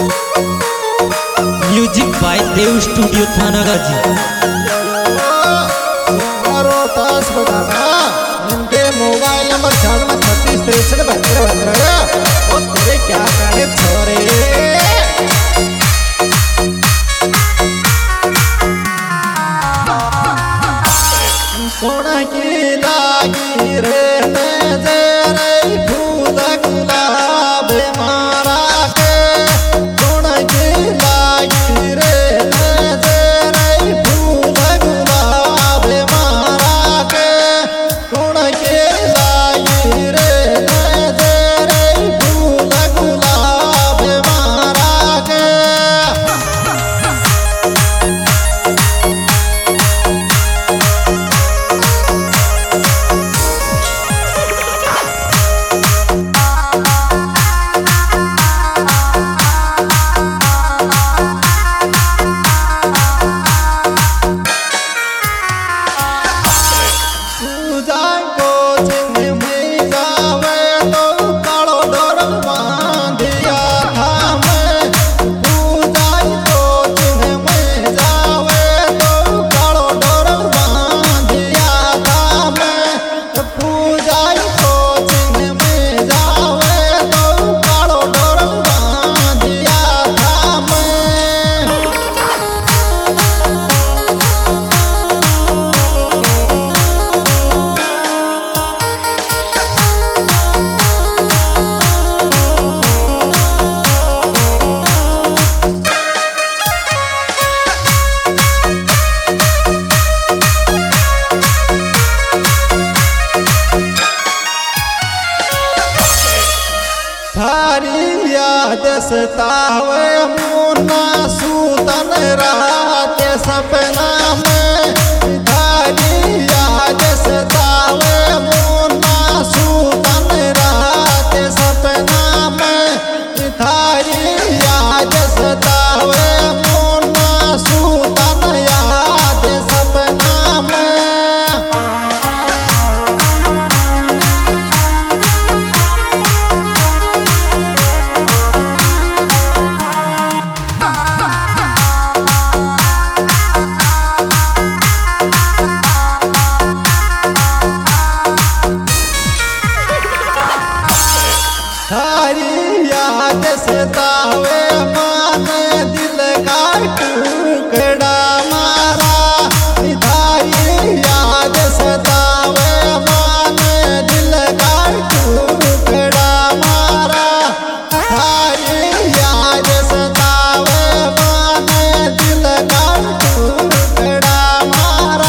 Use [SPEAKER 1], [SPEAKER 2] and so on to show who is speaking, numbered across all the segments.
[SPEAKER 1] Music by Dev studio Thanagazi.
[SPEAKER 2] इनके mobile number 96366372 तेरे क्या करे छोरे सोना की लागी रे नजर फूल गुलाब मारा के सोना की लागी रे नजर फूल गुलाब मारा के सोना की लागी रे नजर फूल गुलाब मारा के थारी याद सतावे मुन्ना सूतन रात सपना में थारी याद सतावे मुन्ना सूतन रात सपना में थारी याद सतावे मुन्ना सूतन याद सपना में थारी याद सतावे माने दिल का टुकड़ा मारा थारी याद सतावे माने दिल का टुकड़ा मारा थारी याद सतावे माने दिल का टुकड़ा मारा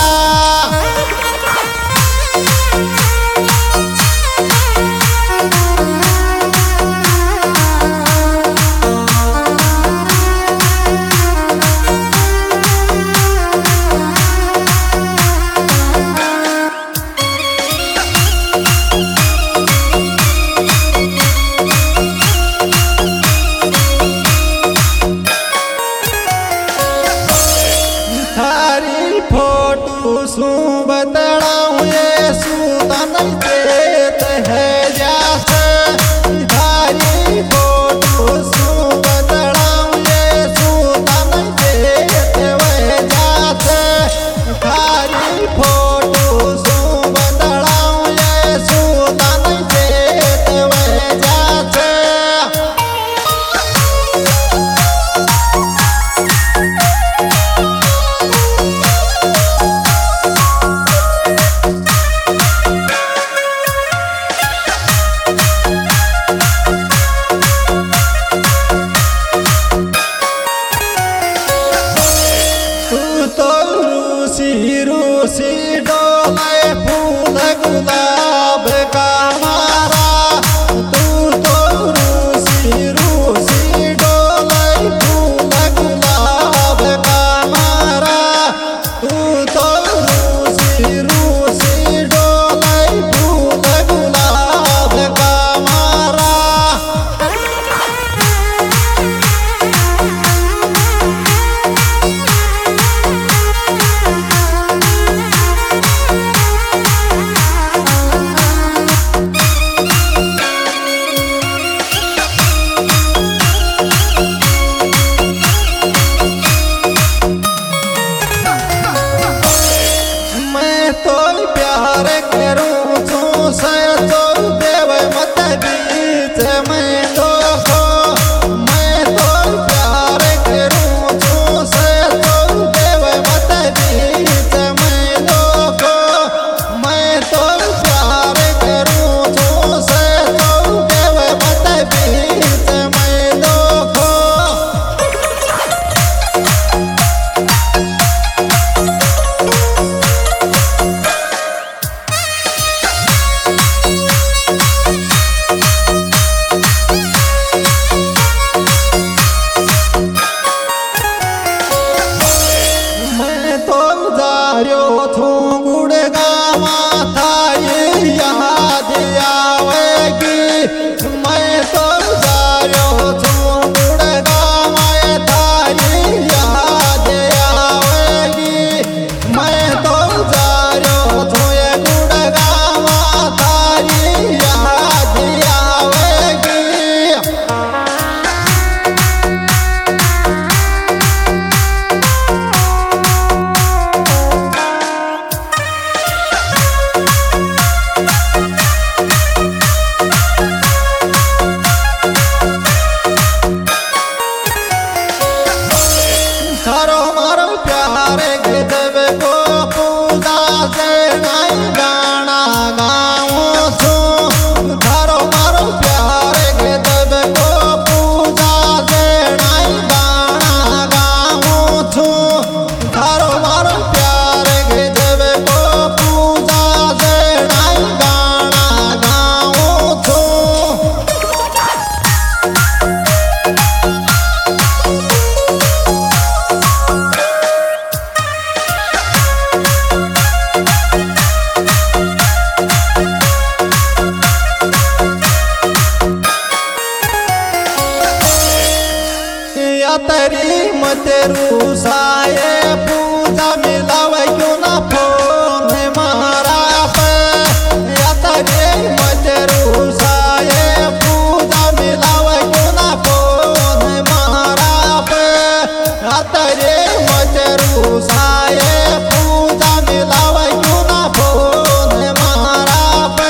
[SPEAKER 2] तरी मतेरू साये पूजा मिलावे क्यों ना फोन मारा पे या तरी मतेरू साये पूजा मिलावे क्यों ना फोन मारा पे या तरी मतेरू साये पूजा मिलावे क्यों ना फोन मारा पे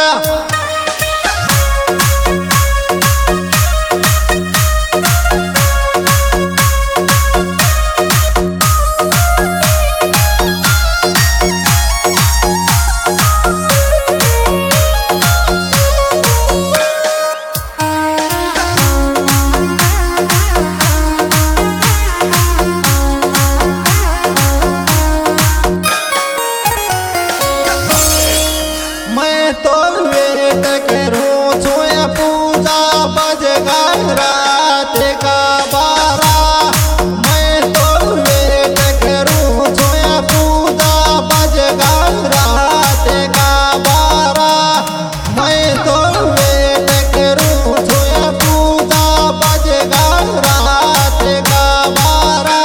[SPEAKER 2] तो वेट करूं छुए पूजा बजेगा रात का 12 मैं तो वेट करूं छुए पूजा बजेगा रात का 12 मैं तो वेट करूं छुए पूजा बजेगा रात का 12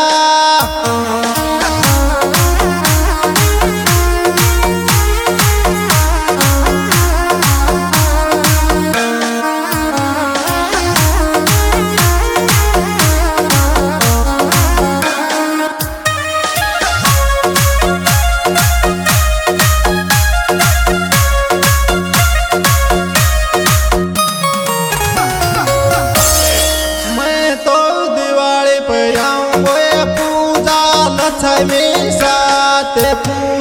[SPEAKER 2] लक्ष्मी साथ